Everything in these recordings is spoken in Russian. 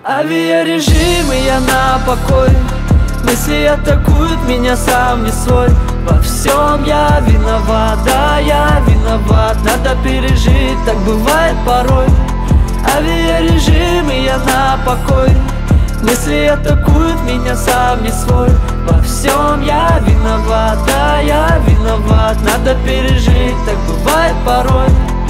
Авиарежим, и я на покой. Мысли атакуют меня, сам не свой. Во всем я виноват, да, я виноват. Надо пережить, так бывает порой. Авиарежим, и я на покой. Мысли атакуют меня, сам не свой. Во всем я виноват, да, я виноват. Надо пережить, так бывает порой.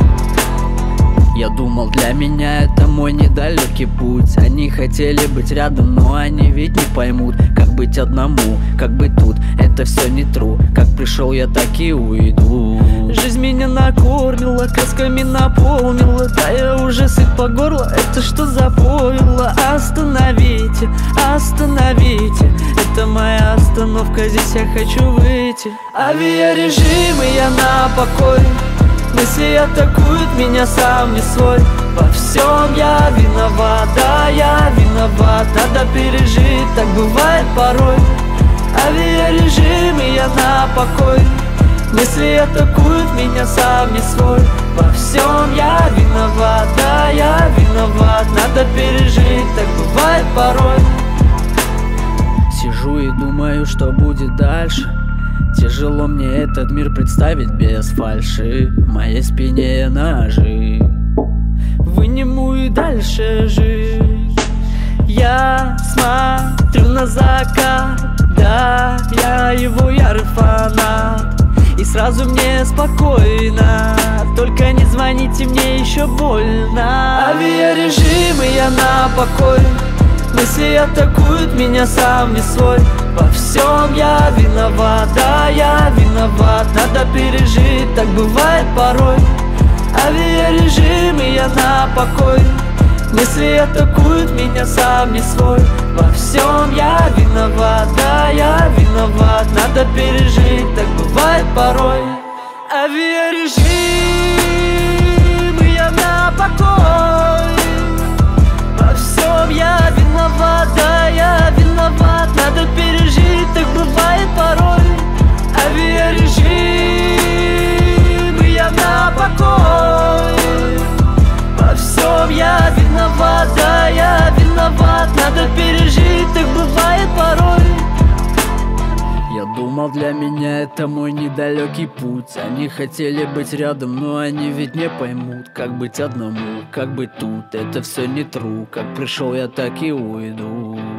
Я думал, для меня это мой недалекий путь. Они хотели быть рядом, но они ведь не поймут, как быть одному, как быть тут. Это все не true. Как пришел, я так и уйду. Жизнь меня накормила, красками наполнила. Да я уже сыт по горло, это что за пойло? Остановите, остановите, это моя остановка, здесь я хочу выйти. Авиарежим, и я на покой. Мысли атакуют меня, сам не свой. Во всем я виноват, да, я виноват. Надо пережить, так бывает порой. Авиарежим, и я на покой. Мысли атакуют меня, сам не свой. Во всем я виноват, да, я виноват. Надо пережить, так бывает порой. Сижу и думаю, что будет дальше. Тяжело мне этот мир представить без фальши. В моей спине ножи. Выниму и дальше жить. Я смотрю на закат, да, я его ярый фанат. И сразу мне спокойно, только не звоните, мне еще больно. Авиарежим, и я на покой. Мысли атакуют меня, сам не свой. Во всем я виноват, да, я виноват. Надо пережить, так бывает порой. Авиарежим, и я на покой. Мысли атакуют меня, сам не свой. Во всем я виноват, да, я виноват. Надо пережить, так бывает порой. Авиарежим, и я на покой. Во всем я виноват, да, я виноват. Надо пережить, так бывает порой. Авиарежим, и я на покой. Во всем я виноват, да, я виноват. Надо пережить, так бывает порой. Я думал, для меня это мой недалекий путь. Они хотели быть рядом, но они ведь не поймут, как быть одному, как быть тут. Это все не true. Как пришел, я так и уйду.